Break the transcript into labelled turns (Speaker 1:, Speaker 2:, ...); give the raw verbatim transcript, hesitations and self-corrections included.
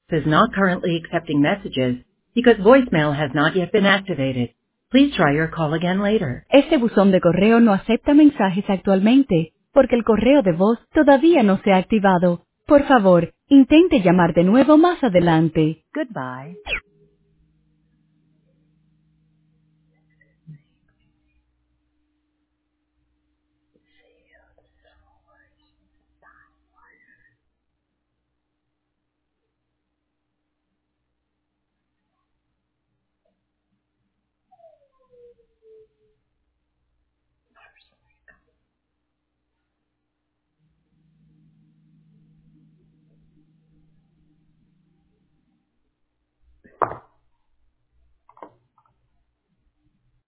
Speaker 1: is not currently accepting messages because voicemail has not yet been activated. Please try your call again later. Este buzón de correo no acepta mensajes actualmente porque el correo de voz todavía no se ha activado. Por favor, intente llamar de nuevo más adelante. Goodbye.